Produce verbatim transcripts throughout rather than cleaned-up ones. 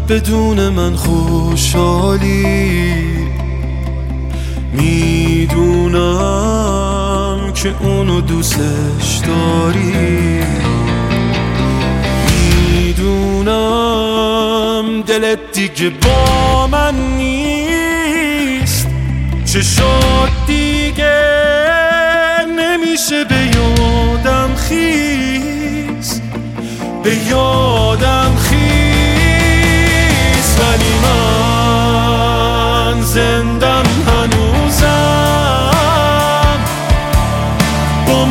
بدون من خوشحالی، میدونم که اونو دوستش داری، میدونم دلت دیگه با من نیست، چشات دیگه نمیشه به یادم خیز، به یادم خیز. ولی من زندم هنوزم، با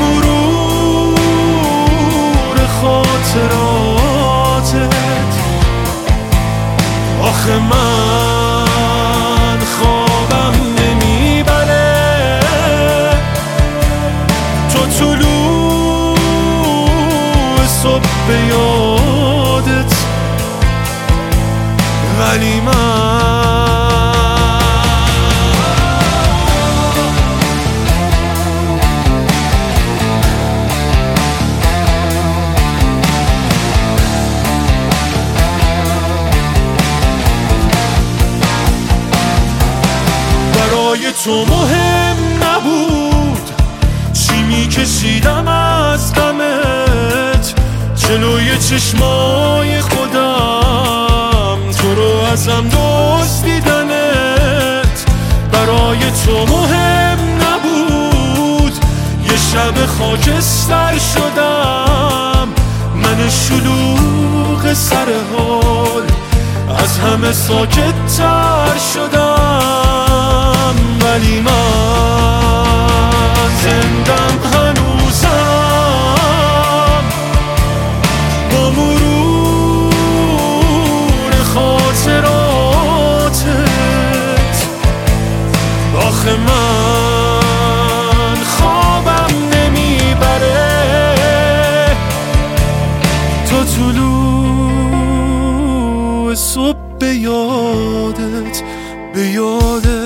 مرور خاطراتت. آخه من خوابم نمیبره تو طلوع صبح به یادت. ولی من برای تو مهم نبود چی میکشیدم از غمت، جلوی چشمای خودم تو رو ازم دزدیدنت. برای تو مهم نبود یه شب خاکستر شدم، من شلوغ سر حال از همه ساکت تر شدم. ولی من زندم هنوزم، با مرور خاطراتت. آخه من خوابم نمیبره تو طلوع صبح به یادت، به یادت.